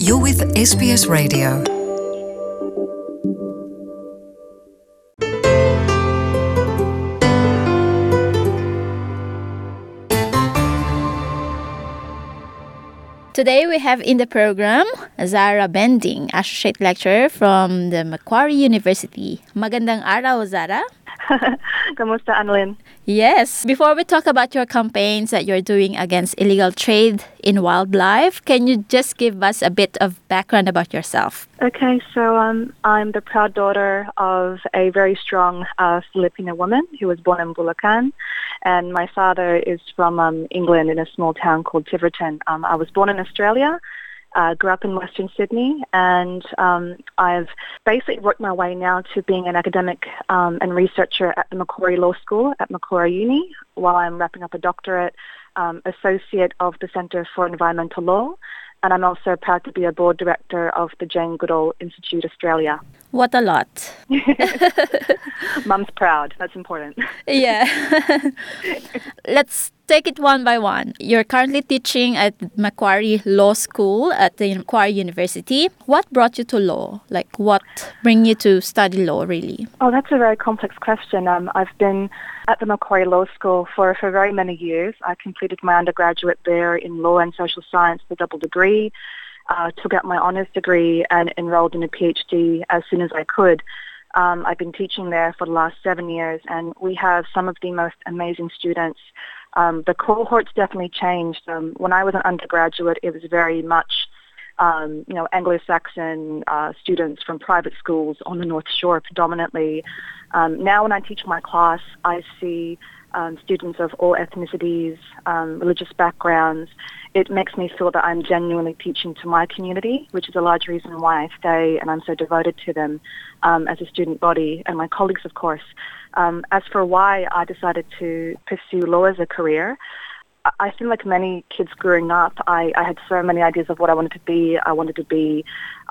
You're with SBS Radio. Today we have in the program Zara Bending, Associate Lecturer from the Macquarie University. Magandang araw, Zara. Kamusta, Annalyn? Yes. Before we talk about your campaigns that you're doing against illegal trade in wildlife, can you just give us a bit of background about yourself? Okay, so I'm the proud daughter of a very strong Filipino woman who was born in Bulacan, and my father is from England in a small town called Tiverton. I was born in Australia, grew up in Western Sydney, and I've basically worked my way now to being an academic and researcher at the Macquarie Law School at Macquarie Uni, while I'm wrapping up a doctorate, associate of the Centre for Environmental Law, and I'm also proud to be a board director of the Jane Goodall Institute Australia. What a lot. Mum's proud. That's important. Yeah. Let's take it one by one. You're currently teaching at Macquarie Law School at the Macquarie University. What brought you to law? Like, what bring you to study law, really? Oh, that's a very complex question. I've been at the Macquarie Law School for very many years. I completed my undergraduate there in law and social science, the double degree. Took out my honours degree and enrolled in a PhD as soon as I could. I've been teaching there for the last 7 years, and we have some of the most amazing students. The cohort's definitely changed. When I was an undergraduate, it was very much, Anglo-Saxon students from private schools on the North Shore predominantly. Now when I teach my class, I see students of all ethnicities, religious backgrounds. It makes me feel that I'm genuinely teaching to my community, which is a large reason why I stay and I'm so devoted to them as a student body and my colleagues, of course. As for why I decided to pursue law as a career, I feel like many kids growing up, I had so many ideas of what I wanted to be. I wanted to be,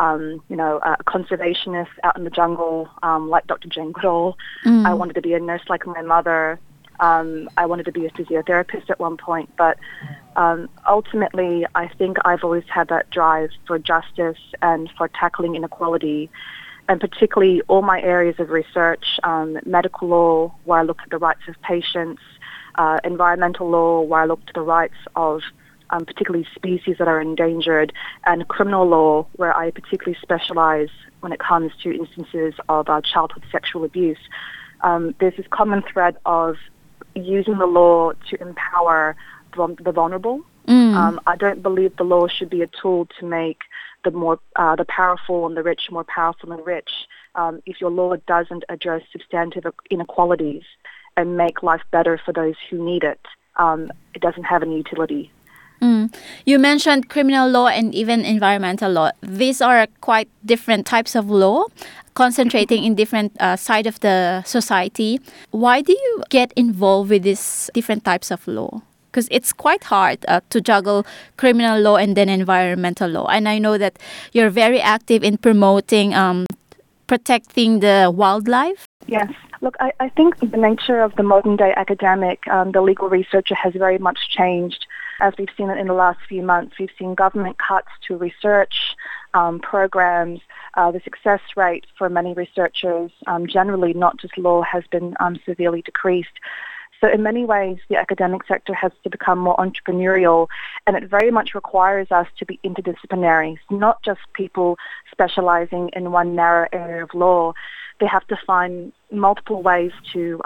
a conservationist out in the jungle, like Dr. Jane Goodall. I wanted to be a nurse like my mother. I wanted to be a physiotherapist at one point, but ultimately I think I've always had that drive for justice and for tackling inequality, and particularly all my areas of research, medical law, where I look at the rights of patients, environmental law, where I look to the rights of particularly species that are endangered, and criminal law, where I particularly specialize when it comes to instances of childhood sexual abuse. There's this common thread of using the law to empower the vulnerable. I don't believe the law should be a tool to make the powerful and the rich more powerful and rich. If your law doesn't address substantive inequalities and make life better for those who need it, it doesn't have any utility. You mentioned criminal law and even environmental law. These are quite different types of law, concentrating in different side of the society. Why do you get involved with these different types of law? Because it's quite hard to juggle criminal law and then environmental law. And I know that you're very active in promoting protecting the wildlife. Yes. Look, I think the nature of the modern-day academic, the legal researcher, has very much changed. As we've seen in the last few months, we've seen government cuts to research programs. The success rate for many researchers, generally not just law, has been severely decreased. So in many ways, the academic sector has to become more entrepreneurial, and it very much requires us to be interdisciplinary, not just people specializing in one narrow area of law. They have to find multiple ways to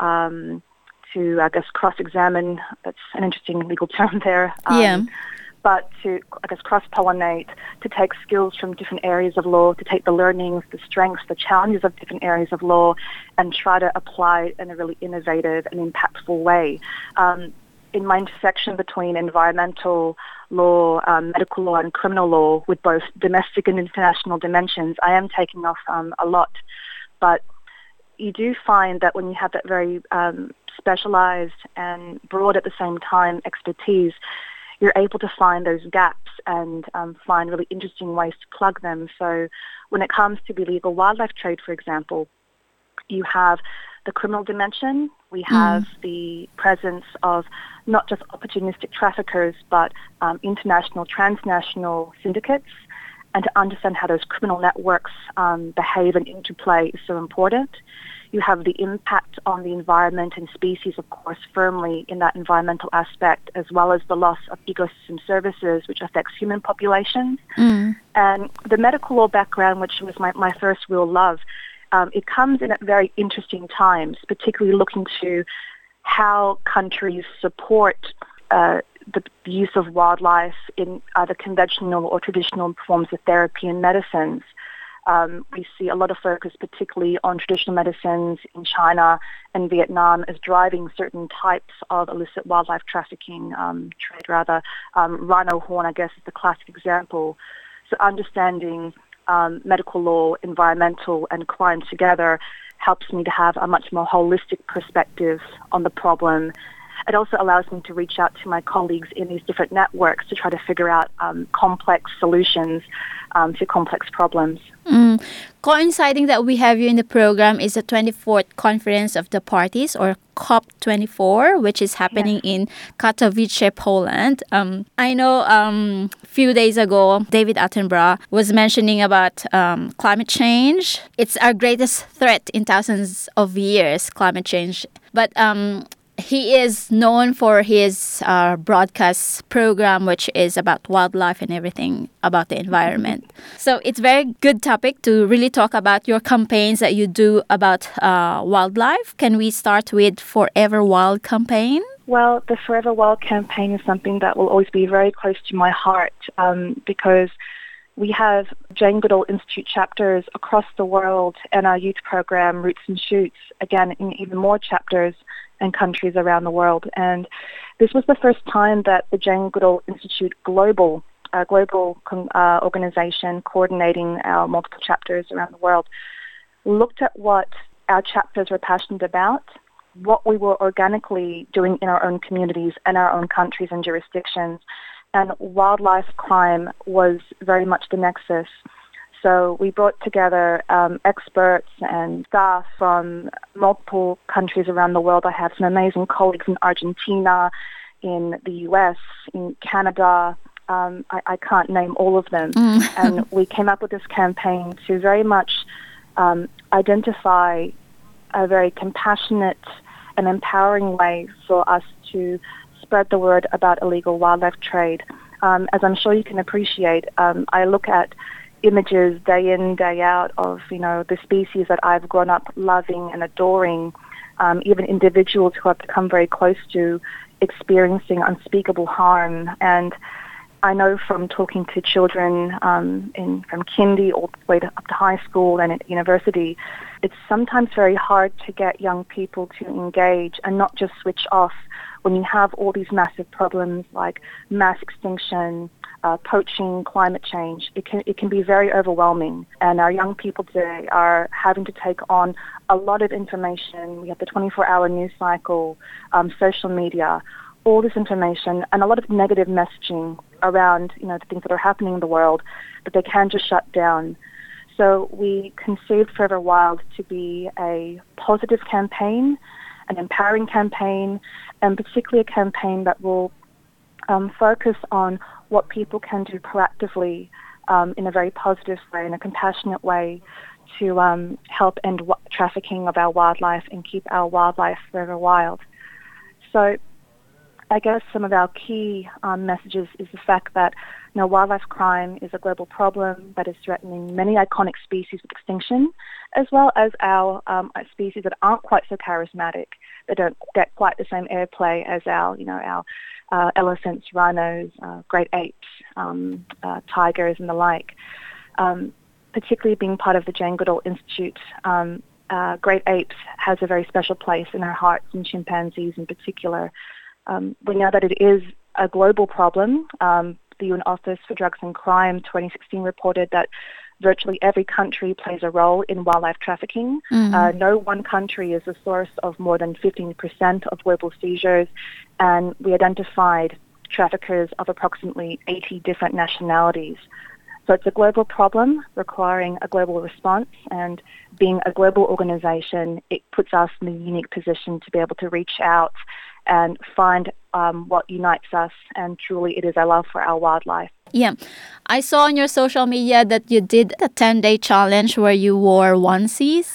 cross-examine. That's an interesting legal term there. But to, cross-pollinate, to take skills from different areas of law, to take the learnings, the strengths, the challenges of different areas of law, and try to apply it in a really innovative and impactful way. In my intersection between environmental law, medical law, and criminal law, with both domestic and international dimensions, I am taking off a lot. But you do find that when you have that very specialized and broad at the same time expertise, you're able to find those gaps and find really interesting ways to plug them. So when it comes to illegal wildlife trade, for example, you have the criminal dimension. We have the presence of not just opportunistic traffickers, but international, transnational syndicates. and to understand how those criminal networks behave and interplay is so important. You have the impact on the environment and species, of course, firmly in that environmental aspect, as well as the loss of ecosystem services, which affects human populations. And the medical law background, which was my first real love, it comes in at very interesting times, particularly looking to how countries support the use of wildlife in either conventional or traditional forms of therapy and medicines. We see a lot of focus particularly on traditional medicines in China and Vietnam as driving certain types of illicit wildlife trafficking, rhino horn, I guess, is the classic example. So understanding medical law, environmental and crime together helps me to have a much more holistic perspective on the problem. It also allows me to reach out to my colleagues in these different networks to try to figure out complex solutions to complex problems. Coinciding that we have you in the program is the 24th Conference of the Parties, or COP24, which is happening in Katowice, Poland. I know a few days ago, David Attenborough was mentioning about climate change. It's our greatest threat in thousands of years, climate change. But he is known for his broadcast program, which is about wildlife and everything about the environment. So it's a very good topic to really talk about your campaigns that you do about wildlife. Can we start with Forever Wild campaign? Well, the Forever Wild campaign is something that will always be very close to my heart because we have Jane Goodall Institute chapters across the world, and our youth program, Roots and Shoots, again, in even more chapters and countries around the world. And this was the first time that the Jane Goodall Institute global organization coordinating our multiple chapters around the world looked at what our chapters were passionate about, what we were organically doing in our own communities and our own countries and jurisdictions. And wildlife crime was very much the nexus. So we brought together experts and staff from multiple countries around the world. I have some amazing colleagues in Argentina, in the US, in Canada. I can't name all of them. And we came up with this campaign to very much identify a very compassionate and empowering way for us to spread the word about illegal wildlife trade. As I'm sure you can appreciate, I look at images day in, day out of, the species that I've grown up loving and adoring, even individuals who I've become very close to experiencing unspeakable harm. And I know from talking to children from kindy all the way up to high school and at university, it's sometimes very hard to get young people to engage and not just switch off when you have all these massive problems like mass extinction, poaching, climate change. It can be very overwhelming. And our young people today are having to take on a lot of information. We have the 24-hour news cycle, social media, all this information, and a lot of negative messaging around, the things that are happening in the world that they can just shut down. So we conceived Forever Wild to be a positive campaign, an empowering campaign, and particularly a campaign that will focus on what people can do proactively in a very positive way, in a compassionate way, to help end trafficking of our wildlife and keep our wildlife forever wild. So I guess some of our key messages is the fact that wildlife crime is a global problem that is threatening many iconic species with extinction, as well as our species that aren't quite so charismatic, that don't get quite the same airplay as our elephants, rhinos, great apes, tigers, and the like. Particularly being part of the Jane Goodall Institute, great apes has a very special place in our hearts, and chimpanzees in particular. We know that it is a global problem. The UN Office for Drugs and Crime 2016 reported that virtually every country plays a role in wildlife trafficking. No one country is the source of more than 15% of global seizures, and we identified traffickers of approximately 80 different nationalities. So it's a global problem requiring a global response, and being a global organization, it puts us in a unique position to be able to reach out and find what unites us. And truly, it is our love for our wildlife. Yeah. I saw on your social media that you did a 10-day challenge where you wore onesies.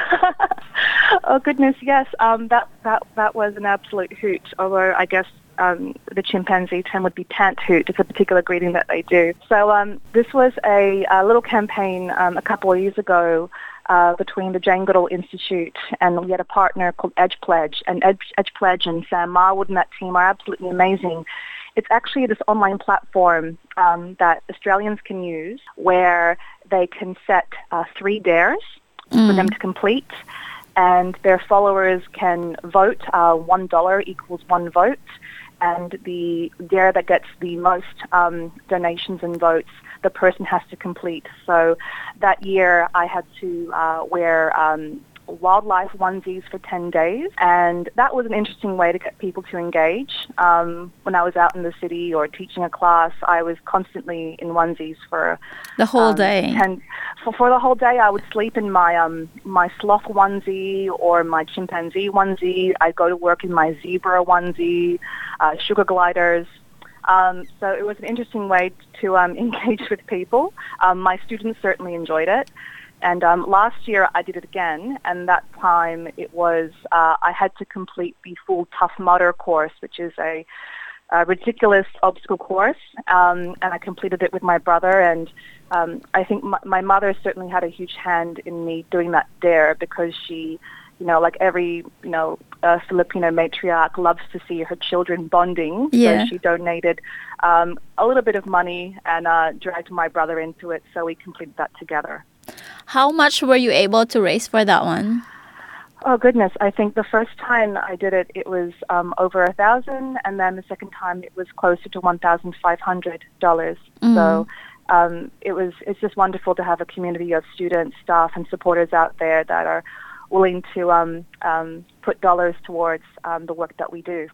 Oh goodness, yes. That was an absolute hoot. Although I guess the chimpanzee term would be pant hoot. It's a particular greeting that they do. So this was a little campaign a couple of years ago between the Jane Goodall Institute, and we had a partner called Edge Pledge. And Edge Pledge and Sam Marwood and that team are absolutely amazing. It's actually this online platform that Australians can use where they can set 3 dares for them to complete, and their followers can vote. $1 equals 1 vote, and the dare that gets the most donations and votes, the person has to complete. So that year I had to wear wildlife onesies for 10 days, and that was an interesting way to get people to engage. When I was out in the city or teaching a class, I was constantly in onesies for the whole day. For the whole day, I would sleep in my sloth onesie or my chimpanzee onesie. I'd go to work in my zebra onesie, sugar gliders. So it was an interesting way to engage with people. My students certainly enjoyed it. And last year I did it again, and that time it was I had to complete the full Tough Mudder course, which is a ridiculous obstacle course, and I completed it with my brother. And I think my mother certainly had a huge hand in me doing that dare, because she, like every Filipino matriarch, loves to see her children bonding. Yeah. So she donated a little bit of money and dragged my brother into it, so we completed that together. How much were you able to raise for that one? Oh goodness! I think the first time I did it, it was over $1,000, and then the second time it was closer to $1,500. So it's just wonderful to have a community of students, staff, and supporters out there that are willing to put dollars towards the work that we do.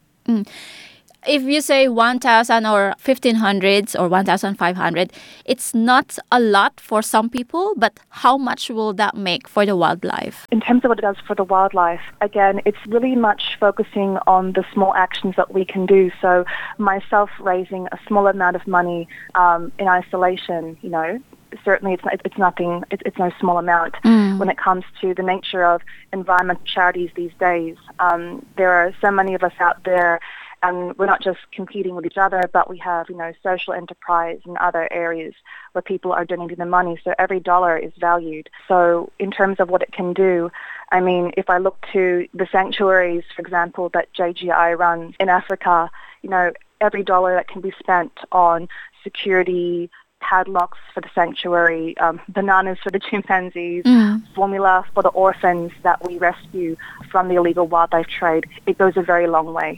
If you say 1,000 or 1,500 or 1,500, it's not a lot for some people, but how much will that make for the wildlife? In terms of what it does for the wildlife, again, it's really much focusing on the small actions that we can do. So myself raising a small amount of money in isolation, certainly it's nothing, it's no small amount when it comes to the nature of environmental charities these days. There are so many of us out there, and we're not just competing with each other, but we have, social enterprise and other areas where people are donating the money. So every dollar is valued. So in terms of what it can do, I mean, if I look to the sanctuaries, for example, that JGI runs in Africa, every dollar that can be spent on security, padlocks for the sanctuary, bananas for the chimpanzees, formula for the orphans that we rescue from the illegal wildlife trade, it goes a very long way.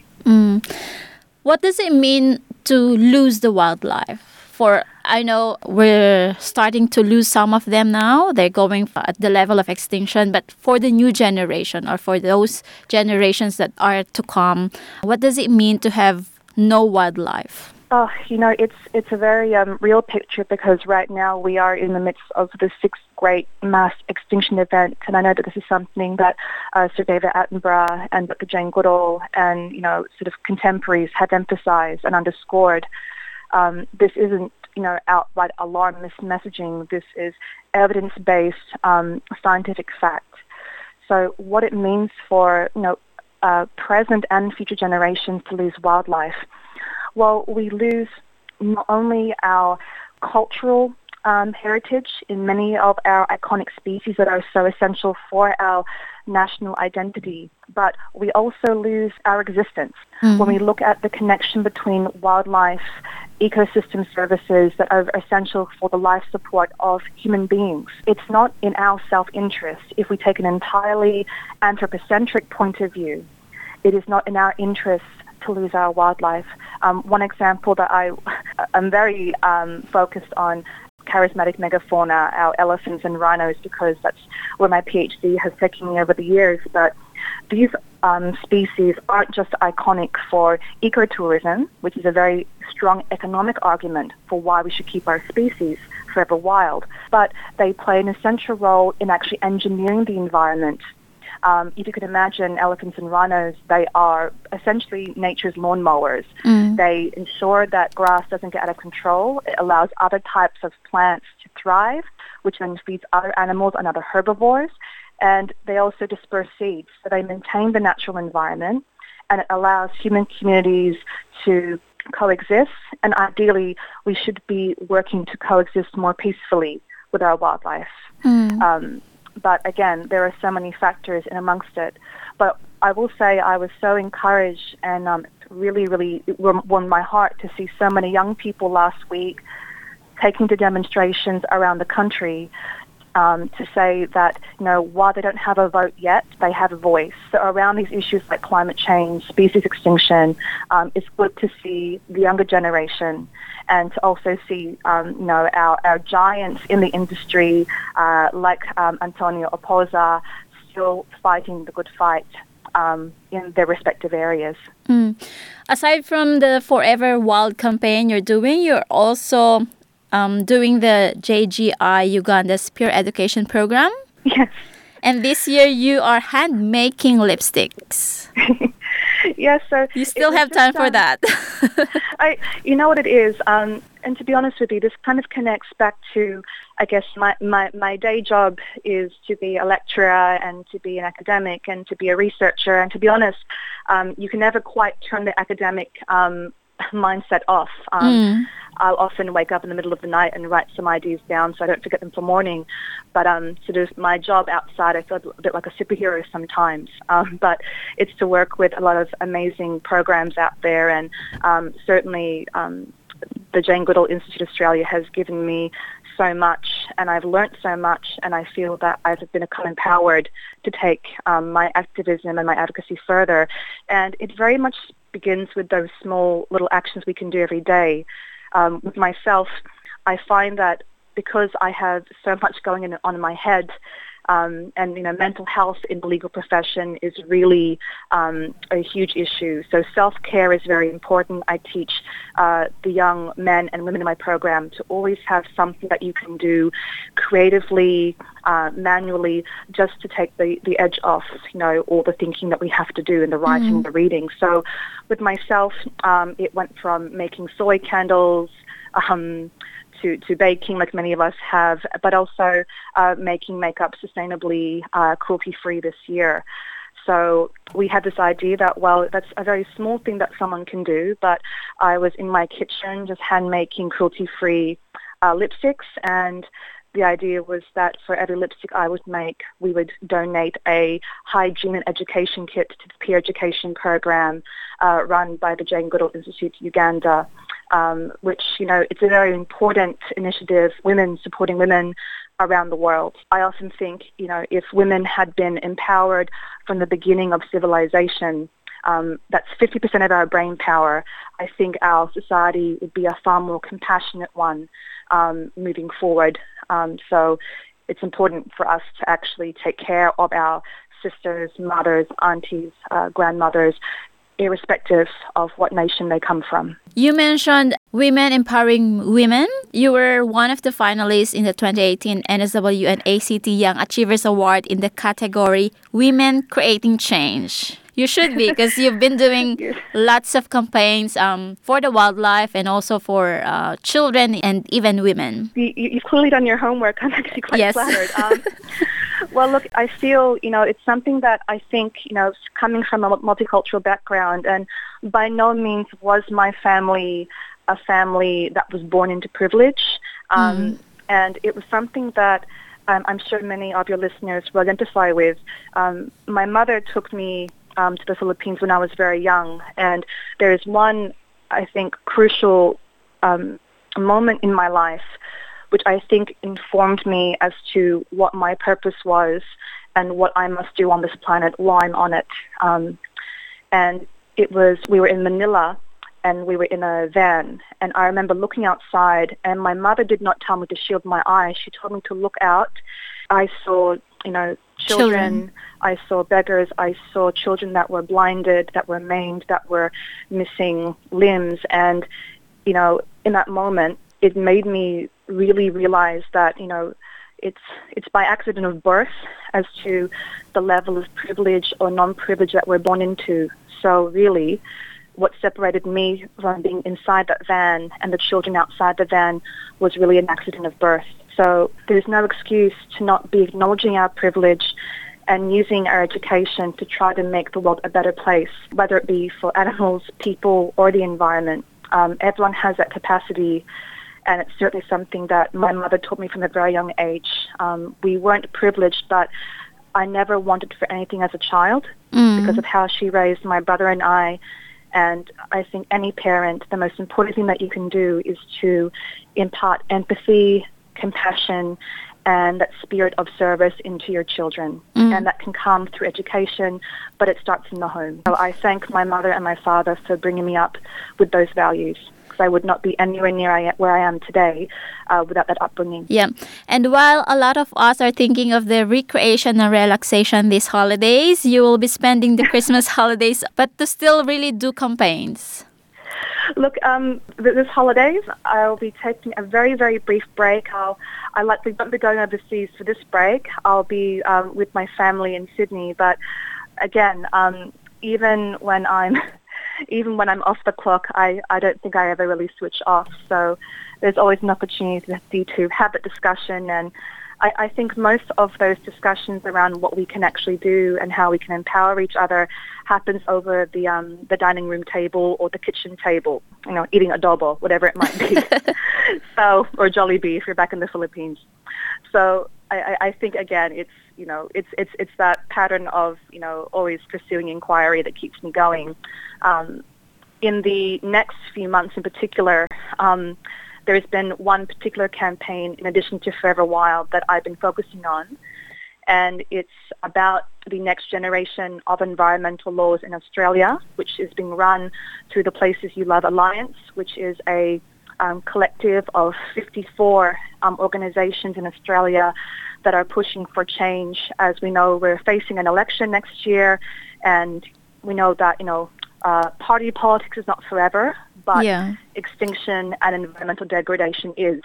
What does it mean to lose the wildlife? For I know we're starting to lose some of them now. They're going at the level of extinction. But for the new generation, or for those generations that are to come, what does it mean to have no wildlife? Oh, it's a very real picture, because right now we are in the midst of the 6th great mass extinction event, and I know that this is something that Sir David Attenborough and Dr. Jane Goodall and sort of contemporaries have emphasized and underscored. This isn't outright alarmist messaging. This is evidence-based scientific fact. So what it means for present and future generations to lose wildlife. Well, we lose not only our cultural heritage in many of our iconic species that are so essential for our national identity, but we also lose our existence. When we look at the connection between wildlife, ecosystem services that are essential for the life support of human beings, it's not in our self-interest. If we take an entirely anthropocentric point of view, it is not in our interest to lose our wildlife. One example that I'm very focused on, charismatic megafauna, our elephants and rhinos, because that's where my PhD has taken me over the years. But these species aren't just iconic for ecotourism, which is a very strong economic argument for why we should keep our species forever wild, but they play an essential role in actually engineering the environment. If you could imagine elephants and rhinos, they are essentially nature's lawnmowers. They ensure that grass doesn't get out of control. It allows other types of plants to thrive, which then feeds other animals and other herbivores. And they also disperse seeds. So they maintain the natural environment, and it allows human communities to coexist. And ideally, we should be working to coexist more peacefully with our wildlife. But again, there are so many factors in amongst it. But I will say I was so encouraged and really, really warmed my heart to see so many young people last week taking to demonstrations around the country to say that, while they don't have a vote yet, they have a voice. So around these issues like climate change, species extinction, it's good to see the younger generation and to also see, our giants in the industry like Antonio Opoza still fighting the good fight in their respective areas. Aside from the Forever Wild campaign you're also doing the JGI Uganda's peer education program. Yes. And this year you are hand-making lipsticks. Yes, so... You still have time for that. You know what it is, and to be honest with you, this kind of connects back to, I guess, my day job is to be a lecturer and to be an academic and to be a researcher. And to be honest, you can never quite turn the academic mindset off. I'll often wake up in the middle of the night and write some ideas down so I don't forget them for morning. But sort of my job outside, I feel a bit like a superhero sometimes. But it's to work with a lot of amazing programs out there, and certainly the Jane Goodall Institute Australia has given me so much, and I've learnt so much, and I feel that I've become empowered to take my activism and my advocacy further. And it very much begins with those small little actions we can do every day. With myself, I find that because I have so much going on in my head, and mental health in the legal profession is really a huge issue. So self-care is very important. I teach the young men and women in my program to always have something that you can do creatively, manually, just to take the edge off, all the thinking that we have to do in the writing, the reading. So with myself, it went from making soy candles, to baking like many of us have, but also making makeup sustainably cruelty-free this year. So we had this idea that, well, that's a very small thing that someone can do, but I was in my kitchen just hand-making cruelty-free lipsticks, and the idea was that for every lipstick I would make, we would donate a hygiene and education kit to the peer education program run by the Jane Goodall Institute Uganda, which, it's a very important initiative, women supporting women around the world. I often think, if women had been empowered from the beginning of civilization, that's 50% of our brain power, I think our society would be a far more compassionate one moving forward. So it's important for us to actually take care of our sisters, mothers, aunties, grandmothers, irrespective of what nation they come from. You mentioned Women Empowering Women. You were one of the finalists in the 2018 NSW and ACT Young Achievers Award in the category Women Creating Change. You should be, because you've been doing lots of campaigns for the wildlife and also for children and even women. You've clearly done your homework. I'm actually quite flattered. Well, look, I feel, it's something that I think, coming from a multicultural background, and by no means was my family a family that was born into privilege. And it was something that I'm sure many of your listeners will identify with. My mother took me to the Philippines when I was very young, and there is one, I think, crucial moment in my life which I think informed me as to what my purpose was and what I must do on this planet while I'm on it. And we were in Manila, and we were in a van, and I remember looking outside, and my mother did not tell me to shield my eyes. She told me to look out. I saw, children. I saw beggars. I saw children that were blinded, that were maimed, that were missing limbs. And, in that moment, it made me really realize that, it's by accident of birth as to the level of privilege or non-privilege that we're born into. So really, what separated me from being inside that van and the children outside the van was really an accident of birth. So there's no excuse to not be acknowledging our privilege and using our education to try to make the world a better place, whether it be for animals, people, or the environment. Everyone has that capacity, and it's certainly something that my mother taught me from a very young age. We weren't privileged, but I never wanted for anything as a child because of how she raised my brother and I. And I think any parent, the most important thing that you can do is to impart empathy, compassion, and that spirit of service into your children. And that can come through education, but it starts in the home. So I thank my mother and my father for bringing me up with those values, because I would not be anywhere near where I am today without that upbringing. Yeah. And while a lot of us are thinking of the recreation and relaxation these holidays, you will be spending the Christmas holidays, but to still really do campaigns. Look, this holidays, I'll be taking a very, very brief break. I likely won't be going overseas for this break. I'll be with my family in Sydney. But again, even when I'm off the clock, I don't think I ever really switch off. So there's always an opportunity to have that discussion, and I think most of those discussions around what we can actually do and how we can empower each other happens over the dining room table or the kitchen table, eating adobo, whatever it might be. So, or Jollibee if you're back in the Philippines. So I think, again, it's that pattern of, always pursuing inquiry that keeps me going. In the next few months in particular, there has been one particular campaign, in addition to Forever Wild, that I've been focusing on, and it's about the next generation of environmental laws in Australia, which is being run through the Places You Love Alliance, which is a collective of 54 organizations in Australia that are pushing for change. As we know, we're facing an election next year, and we know that, party politics is not forever, but extinction and environmental degradation is.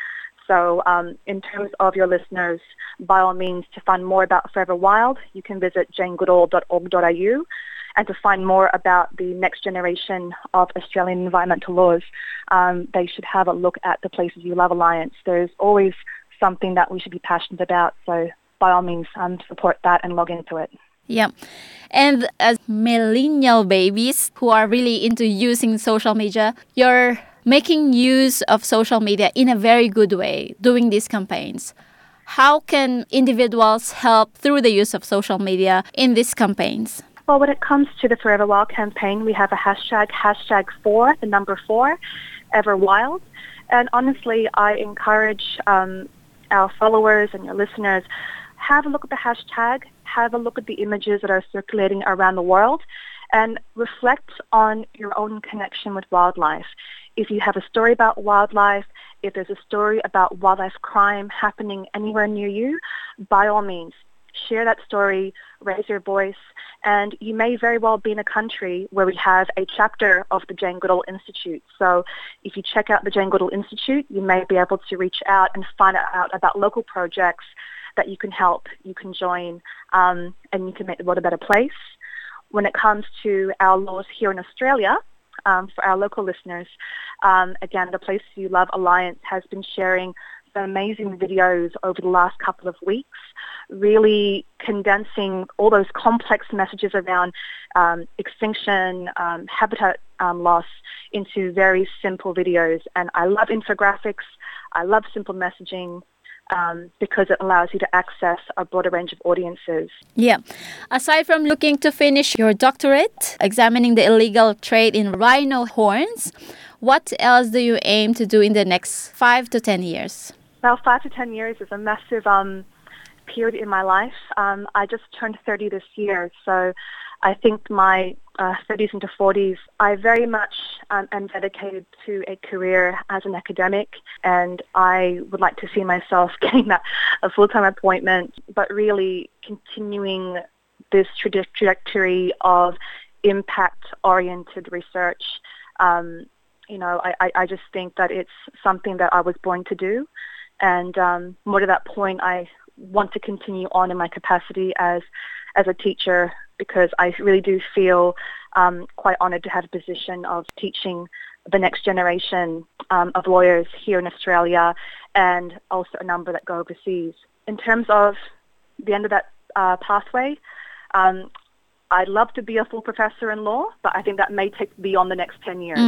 So in terms of your listeners, by all means, to find more about Forever Wild, you can visit janegoodall.org.au, and to find more about the next generation of Australian environmental laws, they should have a look at the Places You Love Alliance. There's always something that we should be passionate about, so by all means, support that and log into it. Yeah. And as millennial babies who are really into using social media, you're making use of social media in a very good way, doing these campaigns. How can individuals help through the use of social media in these campaigns? Well, when it comes to the Forever Wild campaign, we have a hashtag 4, the number 4, Ever Wild. And honestly, I encourage our followers and your listeners, have a look at the hashtag, have a look at the images that are circulating around the world, and reflect on your own connection with wildlife. If you have a story about wildlife, if there's a story about wildlife crime happening anywhere near you, by all means, share that story, raise your voice, and you may very well be in a country where we have a chapter of the Jane Goodall Institute. So if you check out the Jane Goodall Institute, you may be able to reach out and find out about local projects that you can help, you can join, and you can make the world a better place. When it comes to our laws here in Australia, for our local listeners, again, the Places You Love Alliance has been sharing some amazing videos over the last couple of weeks, really condensing all those complex messages around extinction, habitat loss into very simple videos. And I love infographics. I love simple messaging. Because it allows you to access a broader range of audiences. Yeah. Aside from looking to finish your doctorate, examining the illegal trade in rhino horns, what else do you aim to do in the next 5 to 10 years? Well, 5 to 10 years is a massive period in my life. I just turned 30 this year, so I think my 30s into 40s, I very much am dedicated to a career as an academic, and I would like to see myself getting a full-time appointment, but really continuing this trajectory of impact-oriented research. I just think that it's something that I was born to do, And more to that point, I want to continue on in my capacity as a teacher, because I really do feel quite honoured to have a position of teaching the next generation of lawyers here in Australia, and also a number that go overseas. In terms of the end of that pathway, I'd love to be a full professor in law, but I think that may take beyond the next 10 years.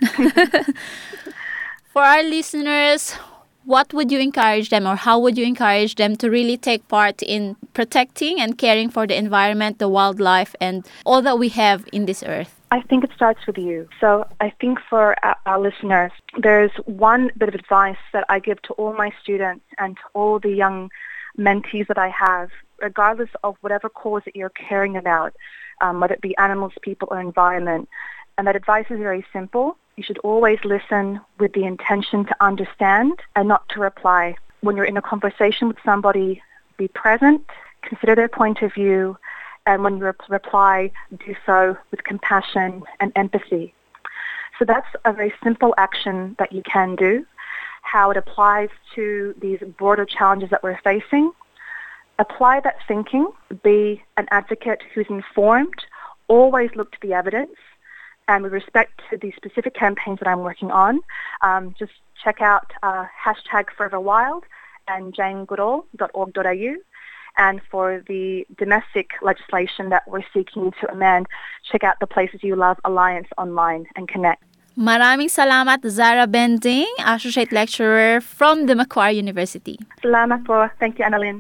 For our listeners, what would you encourage them, or how would you encourage them to really take part in protecting and caring for the environment, the wildlife, and all that we have in this earth? I think it starts with you. So I think for our listeners, there's one bit of advice that I give to all my students and to all the young mentees that I have, regardless of whatever cause that you're caring about, whether it be animals, people, or environment. And that advice is very simple. You should always listen with the intention to understand and not to reply. When you're in a conversation with somebody, be present, consider their point of view, and when you reply, do so with compassion and empathy. So that's a very simple action that you can do. How it applies to these broader challenges that we're facing: apply that thinking, be an advocate who's informed, always look to the evidence, and with respect to the specific campaigns that I'm working on, just check out #ForeverWild and janegoodall.org.au. And for the domestic legislation that we're seeking to amend, check out the Places You Love Alliance online and connect. Maraming salamat, Zara Bending, Associate Lecturer from the Macquarie University. Salamat po. Thank you, Annalyn.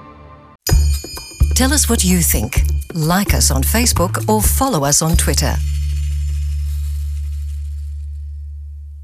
Tell us what you think. Like us on Facebook or follow us on Twitter.